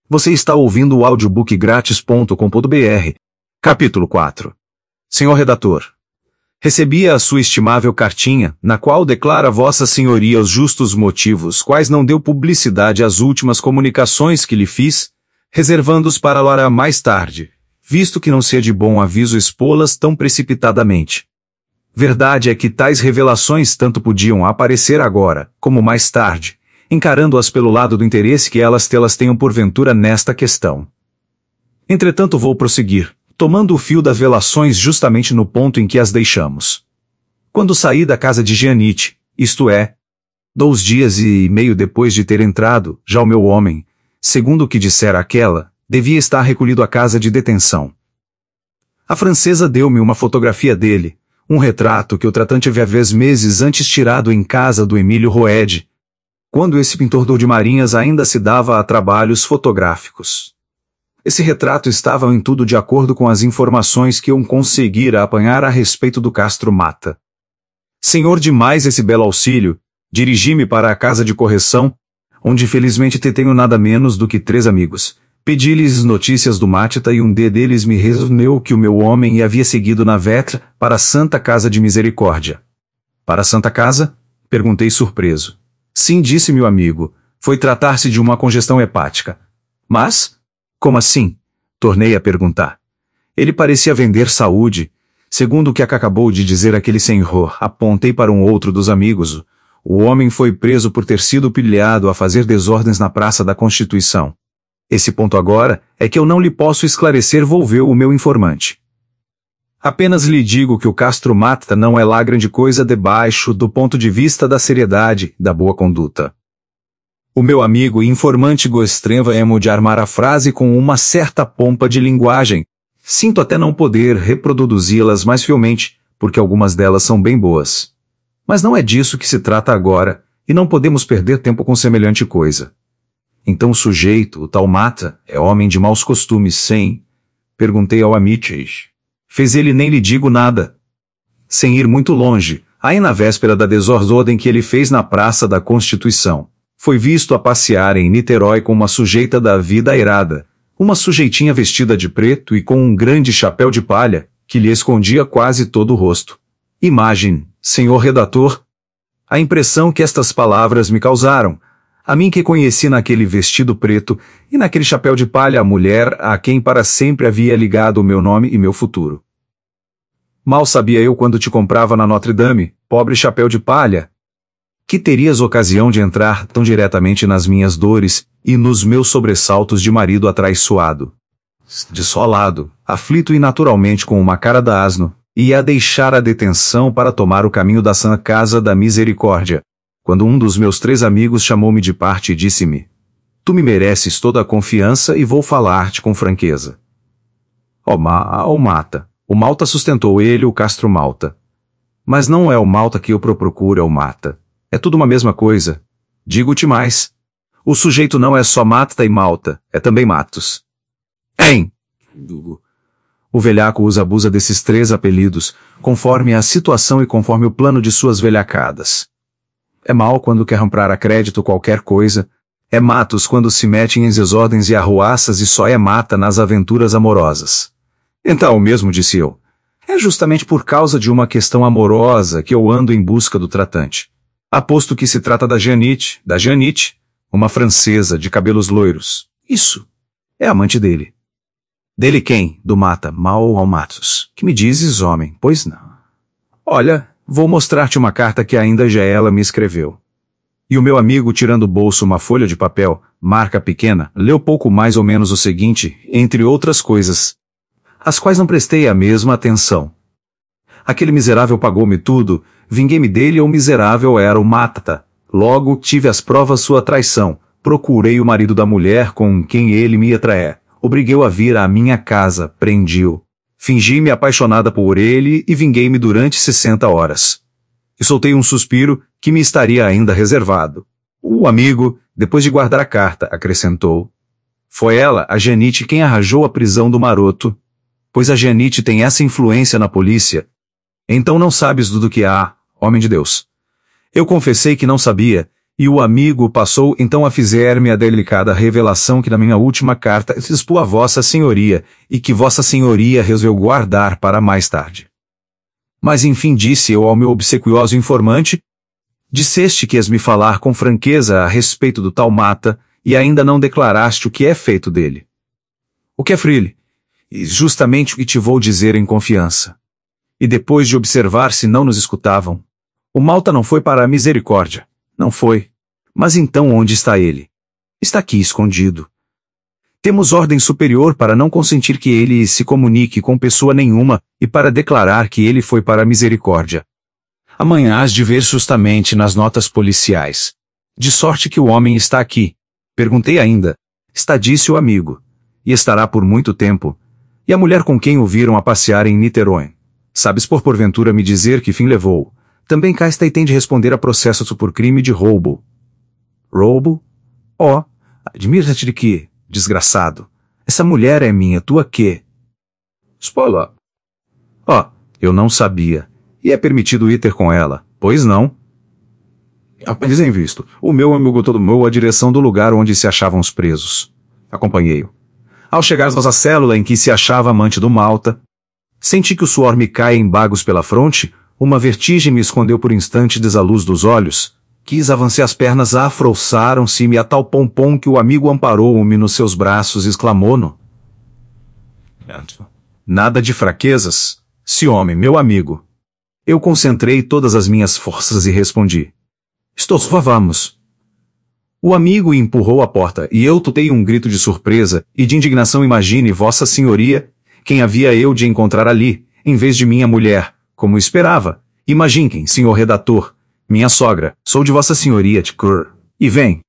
Você está ouvindo o audiobookgratis.com.br. Capítulo 4. Senhor Redator. Recebi a sua estimável cartinha, na qual declara Vossa Senhoria os justos motivos quais não deu publicidade às últimas comunicações que lhe fiz, reservando-os para hora mais tarde, visto que não seria de bom aviso expô-las tão precipitadamente. Verdade é que tais revelações tanto podiam aparecer agora, como mais tarde, encarando-as pelo lado do interesse que elas tenham porventura nesta questão. Entretanto vou prosseguir, tomando o fio das revelações justamente no ponto em que as deixamos. Quando saí da casa de Giannitti, isto é, 2 dias e meio depois de ter entrado, já o meu homem, segundo o que dissera aquela, devia estar recolhido à casa de detenção. A francesa deu-me uma fotografia dele, um retrato que o tratante havia meses antes tirado em casa do Emílio Roed, quando esse pintor de marinhas ainda se dava a trabalhos fotográficos. Esse retrato estava em tudo de acordo com as informações que eu conseguira apanhar a respeito do Castro Mata. Senhor demais esse belo auxílio, dirigi-me para a casa de correção, onde felizmente tenho nada menos do que 3 amigos. Pedi-lhes notícias do Mata e um deles me resumiu que o meu homem havia seguido na Vetra para a Santa Casa de Misericórdia. Para a Santa Casa? Perguntei surpreso. Sim, disse meu amigo, foi tratar-se de uma congestão hepática. Mas, como assim? Tornei a perguntar. Ele parecia vender saúde, segundo o que acabou de dizer aquele senhor. Apontei para um outro dos amigos. O homem foi preso por ter sido pilhado a fazer desordens na Praça da Constituição. Esse ponto agora é que eu não lhe posso esclarecer, volveu o meu informante. Apenas lhe digo que o Castro Mata não é lá grande coisa debaixo do ponto de vista da seriedade, da boa conduta. O meu amigo e informante gostrava-me de armar a frase com uma certa pompa de linguagem. Sinto até não poder reproduzi-las mais fielmente, porque algumas delas são bem boas. Mas não é disso que se trata agora, e não podemos perder tempo com semelhante coisa. Então o sujeito, o tal Mata, é homem de maus costumes, sim? Perguntei ao Amiches. Fez ele nem lhe digo nada. Sem ir muito longe, aí na véspera da desordem que ele fez na Praça da Constituição, foi visto a passear em Niterói com uma sujeita da vida airada, uma sujeitinha vestida de preto e com um grande chapéu de palha, que lhe escondia quase todo o rosto. Imagine, senhor redator, a impressão que estas palavras me causaram, a mim que conheci naquele vestido preto e naquele chapéu de palha a mulher a quem para sempre havia ligado o meu nome e meu futuro. Mal sabia eu quando te comprava na Notre Dame, pobre chapéu de palha, que terias ocasião de entrar tão diretamente nas minhas dores e nos meus sobressaltos de marido atraiçoado. Desolado, aflito e naturalmente com uma cara da asno, ia a deixar a detenção para tomar o caminho da Santa Casa da Misericórdia, quando um dos meus 3 amigos chamou-me de parte e disse-me: Tu me mereces toda a confiança e vou falar-te com franqueza. Mata. O Malta sustentou ele, o Castro Malta. Mas não é o Malta que eu procuro, é o Mata. É tudo uma mesma coisa. Digo-te mais. O sujeito não é só Mata e Malta, é também Matos. Hein? O velhaco abusa desses 3 apelidos, conforme a situação e conforme o plano de suas velhacadas. É mal quando quer comprar a crédito qualquer coisa, é Matos quando se mete em desordens e arruaças e só é Mata nas aventuras amorosas. Então, mesmo disse eu, é justamente por causa de uma questão amorosa que eu ando em busca do tratante. Aposto que se trata da Giannitti, uma francesa de cabelos loiros. Isso. É amante dele. Dele quem? Do Mata, mal ao Matos. Que me dizes, homem? Pois não. Olha, vou mostrar-te uma carta que ainda já ela me escreveu. E o meu amigo, tirando do bolso uma folha de papel, marca pequena, leu pouco mais ou menos o seguinte, entre outras coisas, às quais não prestei a mesma atenção. Aquele miserável pagou-me tudo, vinguei-me dele ou miserável era o Mata. Logo tive as provas sua traição, procurei o marido da mulher com quem ele me atraía, obriguei-o a vir à minha casa, prendi-o. Fingi-me apaixonada por ele e vinguei-me durante 60 horas. E soltei um suspiro que me estaria ainda reservado. O amigo, depois de guardar a carta, acrescentou: Foi ela, a Giannitti, quem arranjou a prisão do maroto. Pois a Giannitti tem essa influência na polícia. Então não sabes do que há, homem de Deus. Eu confessei que não sabia, E o amigo passou então a fazer-me a delicada revelação que na minha última carta expus a vossa senhoria, e que vossa senhoria resolveu guardar para mais tarde. Mas enfim disse eu ao meu obsequioso informante, disseste que ias me falar com franqueza a respeito do tal Mata, e ainda não declaraste o que é feito dele. O que é Frile? E justamente o que te vou dizer em confiança. E depois de observar se não nos escutavam, o Malta não foi para a misericórdia. Não foi. Mas então onde está ele? Está aqui escondido. Temos ordem superior para não consentir que ele se comunique com pessoa nenhuma e para declarar que ele foi para a misericórdia. Amanhã hás de ver justamente nas notas policiais. De sorte que o homem está aqui. Perguntei ainda. Está, disse o amigo. E estará por muito tempo. E a mulher com quem o viram a passear em Niterói? Sabes porventura me dizer que fim levou? Também cá está e tem de responder a processo por crime de roubo. Roubo? Oh, admira-te de que, desgraçado. Essa mulher é minha, tua quê? Spola. Oh, eu não sabia. E é permitido ir ter com ela, pois não? Apenas em visto. O meu amigo tomou a direção do lugar onde se achavam os presos. Acompanhei-o. Ao chegarmos à célula em que se achava a amante do Malta, senti que o suor me caia em bagos pela fronte, uma vertigem me escondeu por instantes a luz dos olhos, quis avançar, as pernas afrouxaram-se-me a tal pompom que o amigo amparou-me nos seus braços e exclamou-no. Nada de fraquezas, se homem, meu amigo. Eu concentrei todas as minhas forças e respondi. Vamos. O amigo empurrou a porta e eu tutei um grito de surpresa e de indignação. Imagine, vossa senhoria, quem havia eu de encontrar ali, em vez de minha mulher, como esperava. Imaginem, senhor redator, minha sogra, sou de vossa senhoria de Cur. E vem.